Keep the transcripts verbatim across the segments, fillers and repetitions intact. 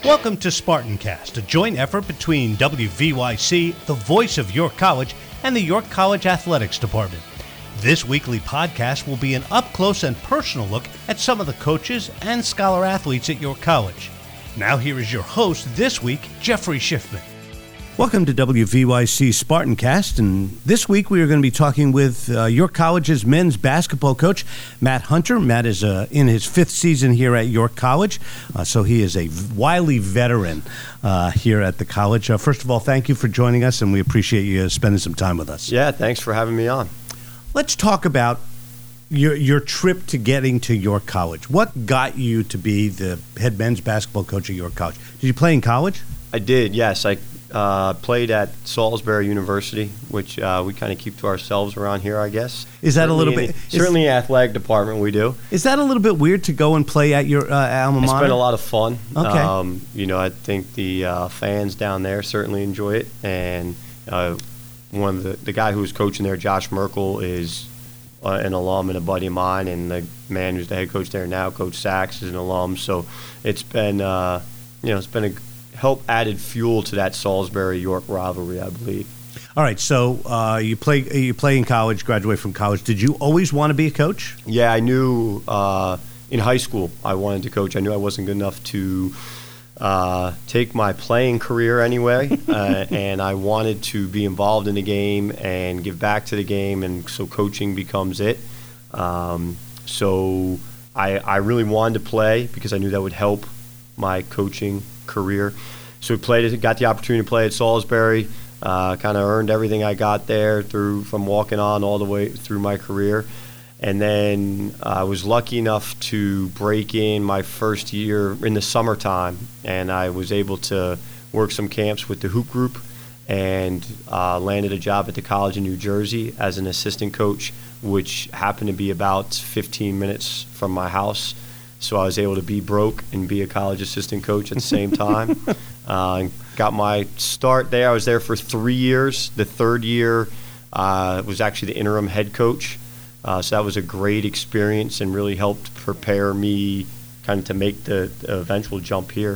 Welcome to SpartanCast, a joint effort between W V Y C, the voice of York College, and the York College Athletics Department. This weekly podcast will be an up-close and personal look at some of the coaches and scholar athletes at York College. Now here is your host this week, Jeffrey Schiffman. Welcome to W V Y C SpartanCast, and this week we are going to be talking with uh, York College's men's basketball coach, Matt Hunter. Matt is uh, in his fifth season here at York College, uh, so he is a wily veteran uh, here at the college. Uh, first of all, thank you for joining us, and we appreciate you spending some time with us. Yeah, thanks for having me on. Let's talk about your your trip to getting to York College. What got you to be the head men's basketball coach at York College? Did you play in college? I did, yes. I uh, played at Salisbury University, which uh, we kind of keep to ourselves around here, I guess. Is that certainly a little in bit... The, certainly in the athletic department we do. Is that a little bit weird to go and play at your uh, alma mater? It's been a lot of fun. Okay. Um, you know, I think the uh, fans down there certainly enjoy it. And uh, one of the, the guy who was coaching there, Josh Merkel, is uh, an alum and a buddy of mine. And the man who's the head coach there now, Coach Sachs, is an alum. So it's been, uh, you know, it's been a help added fuel to that Salisbury-York rivalry, I believe. All right, so uh, you play you play in college, graduate from college. Did you always want to be a coach? Yeah, I knew uh, in high school I wanted to coach. I knew I wasn't good enough to uh, take my playing career anyway, uh, and I wanted to be involved in the game and give back to the game, and so coaching becomes it. Um, so I, I really wanted to play because I knew that would help my coaching career. So we played, got the opportunity to play at Salisbury, uh, kind of earned everything I got there through from walking on all the way through my career. And then I was lucky enough to break in my first year in the summertime, and I was able to work some camps with the hoop group and uh, landed a job at the college in New Jersey as an assistant coach, which happened to be about fifteen minutes from my house. So I was able to be broke and be a college assistant coach at the same time. uh, got my start there. I was there for three years. The third year uh, was actually the interim head coach. Uh, so that was a great experience and really helped prepare me kind of to make the, the eventual jump here.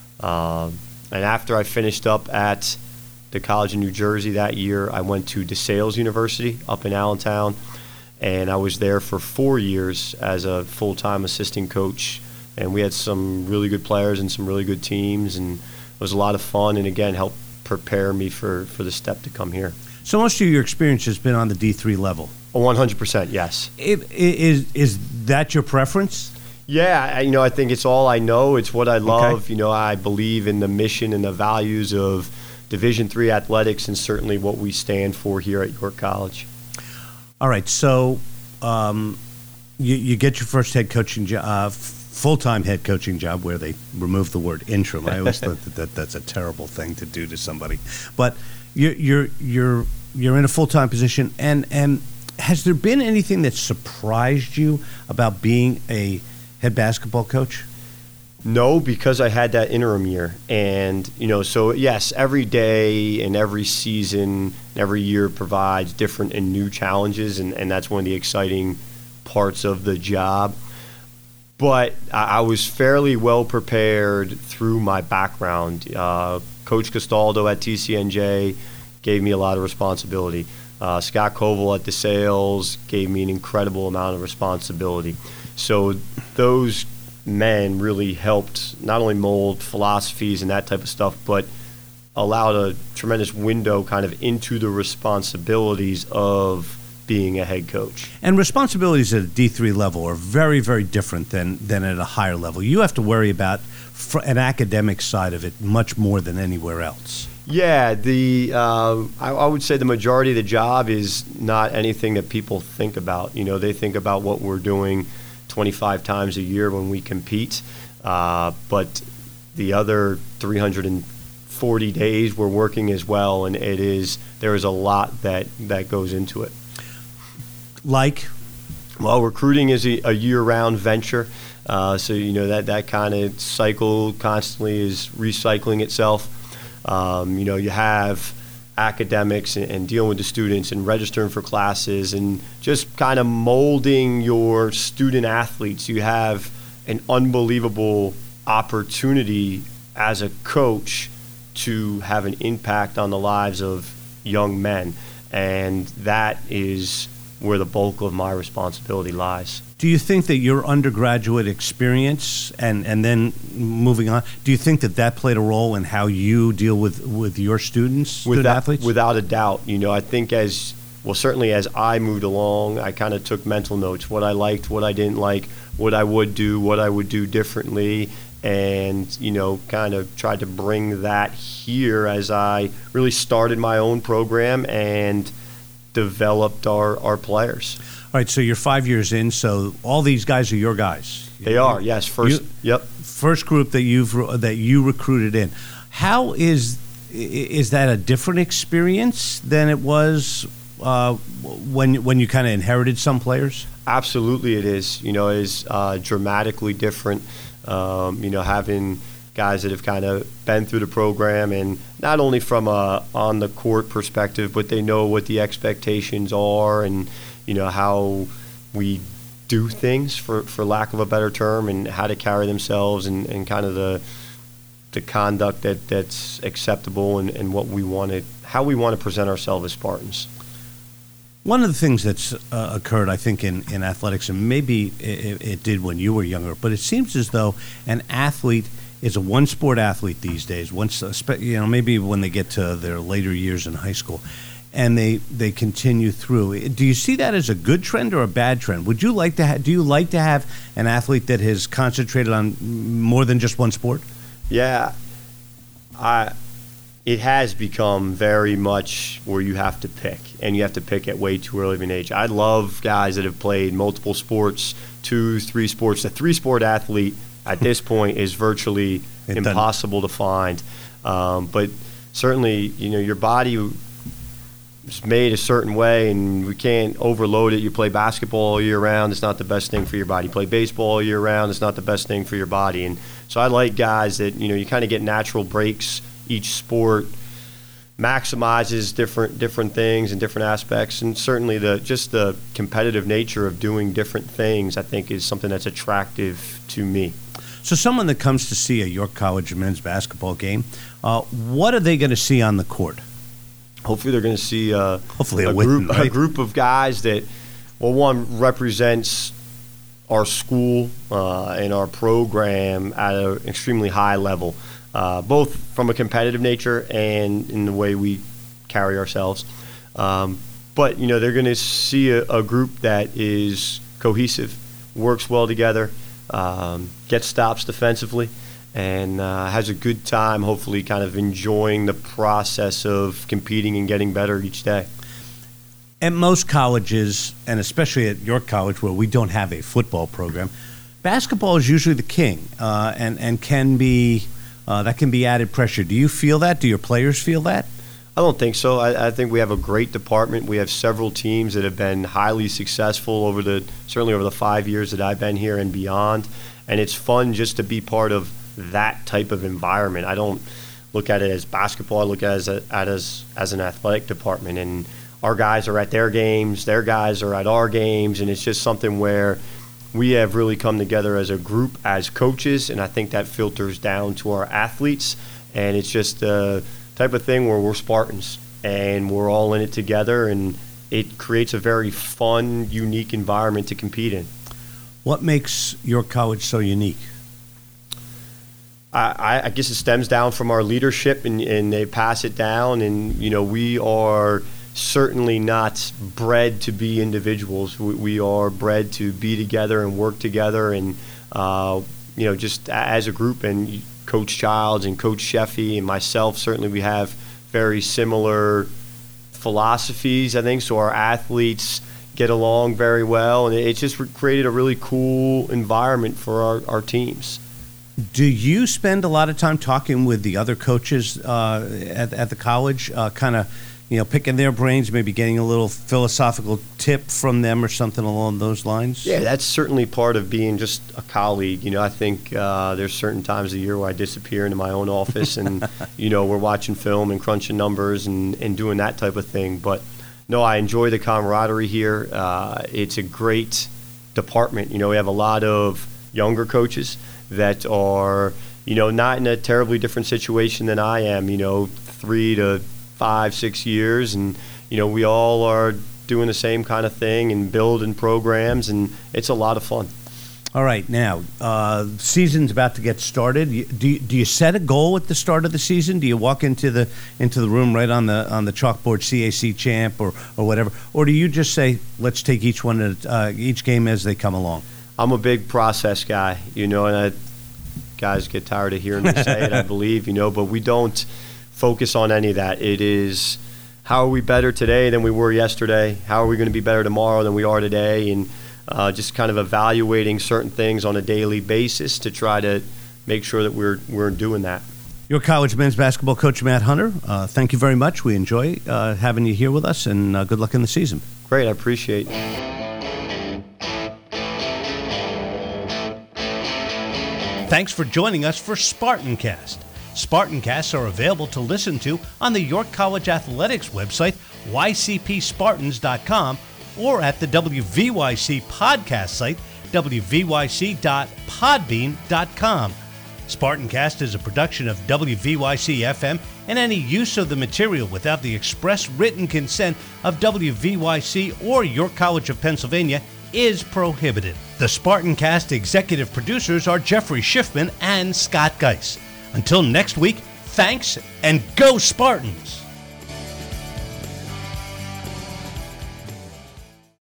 Uh, and after I finished up at the college in New Jersey that year, I went to DeSales University up in Allentown. And I was there for four years as a full-time assistant coach. And we had some really good players and some really good teams. And it was a lot of fun and, again, helped prepare me for, for the step to come here. So most of your experience has been on the D three level? Oh, one hundred percent, yes. It, is, is that your preference? Yeah, I, you know, I think it's all I know. It's what I love. Okay. You know, I believe in the mission and the values of Division three athletics and certainly what we stand for here at York College. All right, so um, you, you get your first head coaching job, uh, full-time head coaching job where they remove the word interim. I always thought that, that that's a terrible thing to do to somebody. But you're you're you're you're in a full-time position, and and has there been anything that surprised you about being a head basketball coach? No, because I had that interim year. And, you know, so, yes, every day and every season, every year provides different and new challenges, and, and that's one of the exciting parts of the job. But I, I was fairly well prepared through my background. Uh, Coach Castaldo at T C N J gave me a lot of responsibility. Uh, Scott Koval at DeSales gave me an incredible amount of responsibility. So those men really helped not only mold philosophies and that type of stuff, but allowed a tremendous window kind of into the responsibilities of being a head coach. And responsibilities at a D three level are very, very different than, than at a higher level. You have to worry about fr- an academic side of it much more than anywhere else. Yeah, the uh, I, I would say the majority of the job is not anything that people think about. You know, they think about what we're doing twenty-five times a year when we compete, uh, but the other three hundred forty days we're working as well, and it is there is a lot that, that goes into it. Like? Well, recruiting is a, a year-round venture, uh, so you know that, that kind of cycle constantly is recycling itself. Um, you know, you have academics and, and dealing with the students and registering for classes and just kind of molding your student athletes. You have an unbelievable opportunity as a coach to have an impact on the lives of young men, and that is where the bulk of my responsibility lies. Do you think that your undergraduate experience and, and then moving on, do you think that that played a role in how you deal with, with your students, student without, athletes? Without a doubt. You know, I think as, well, certainly as I moved along, I kind of took mental notes, what I liked, what I didn't like, what I would do, what I would do differently, and, you know, kind of tried to bring that here as I really started my own program and developed our, our players. All right, so you're five years in, so all these guys are your guys. They are, yes. First, you, yep. First group that you've that you recruited in. How is is that a different experience than it was uh, when when you kind of inherited some players? Absolutely, it is. You know, it is uh, dramatically different. Um, you know, having guys that have kind of been through the program, and not only from a on the court perspective, but they know what the expectations are, and you know how we do things, for, for lack of a better term, and how to carry themselves, and, and kind of the the conduct that, that's acceptable, and, and what we want to, how we want to present ourselves as Spartans. One of the things that's uh, occurred, I think, in, in athletics, and maybe it, it did when you were younger, but it seems as though an athlete is a one-sport athlete these days. Once, you know, maybe when they get to their later years in high school, and they, they continue through. Do you see that as a good trend or a bad trend? Would you like to ha- do you like to have an athlete that has concentrated on more than just one sport? Yeah, I. It has become very much where you have to pick, and you have to pick at way too early of an age. I love guys that have played multiple sports, two, three sports. The three-sport athlete at this point is virtually it impossible doesn't. to find. Um, but certainly, you know, your body is made a certain way, and we can't overload it. You play basketball all year round, it's not the best thing for your body. You play baseball all year round, it's not the best thing for your body. And so I like guys that, you know, you kind of get natural breaks. Each sport maximizes different different things and different aspects, and certainly the just the competitive nature of doing different things, I think, is something that's attractive to me. So someone that comes to see a York College men's basketball game, uh, what are they going to see on the court? Hopefully they're going to see uh, Hopefully a, a, winning, group, right? a group of guys that, well, one, represents our school uh, and our program at an extremely high level, uh, both from a competitive nature and in the way we carry ourselves. Um, but, you know, they're going to see a, a group that is cohesive, works well together, um, gets stops defensively, and uh, has a good time, hopefully kind of enjoying the process of competing and getting better each day. At most colleges, and especially at York College, where we don't have a football program, basketball is usually the king, uh, and, and can be uh, that can be added pressure. Do you feel that? Do your players feel that? I don't think so. I, I think we have a great department. We have several teams that have been highly successful over the certainly over the five years that I've been here and beyond, and it's fun just to be part of that type of environment. I don't look at it as basketball. I look at it as, a, at as, as an athletic department, and our guys are at their games, their guys are at our games, and it's just something where we have really come together as a group, as coaches, and I think that filters down to our athletes, and it's just a type of thing where we're Spartans, and we're all in it together, and it creates a very fun, unique environment to compete in. What makes York College so unique? I, I guess it stems down from our leadership, and, and they pass it down, and, you know, we are certainly not bred to be individuals. We, we are bred to be together and work together, and, uh, you know, just as a group, and Coach Childs and Coach Sheffy and myself, certainly we have very similar philosophies, I think, so our athletes get along very well, and it's just created a really cool environment for our, our teams. Do you spend a lot of time talking with the other coaches uh, at, at the college, uh, kind of, you know, picking their brains, maybe getting a little philosophical tip from them or something along those lines? Yeah, that's certainly part of being just a colleague. You know, I think uh, there's certain times of the year where I disappear into my own office and, you know, we're watching film and crunching numbers and, and doing that type of thing. But, no, I enjoy the camaraderie here. Uh, it's a great department. You know, we have a lot of younger coaches that are you know, not in a terribly different situation than I am, you know, three to five, six years. And, you know, we all are doing the same kind of thing and building programs, and it's a lot of fun. All right, now, uh, season's about to get started. You- Do you, do you set a goal at the start of the season? Do you walk into the into the room right on the on the chalkboard, C A C champ or, or whatever, or do you just say, let's take each one at, uh, each game as they come along? I'm a big process guy, you know, and I, guys get tired of hearing me say it, I believe, you know, but we don't focus on any of that. It is, how are we better today than we were yesterday? How are we going to be better tomorrow than we are today? And uh, just kind of evaluating certain things on a daily basis to try to make sure that we're we're doing that. Your college men's basketball coach, Matt Hunter, uh, thank you very much. We enjoy uh, having you here with us, and uh, good luck in the season. Great, I appreciate it. Thanks for joining us for SpartanCast. SpartanCasts are available to listen to on the York College Athletics website, y c p spartans dot com, or at the W V Y C podcast site, w v y c dot podbean dot com. SpartanCast is a production of W V Y C F M, and any use of the material without the express written consent of W V Y C or York College of Pennsylvania is prohibited. The SpartanCast executive producers are Jeffrey Schiffman and Scott Geis. Until next week, thanks and go Spartans!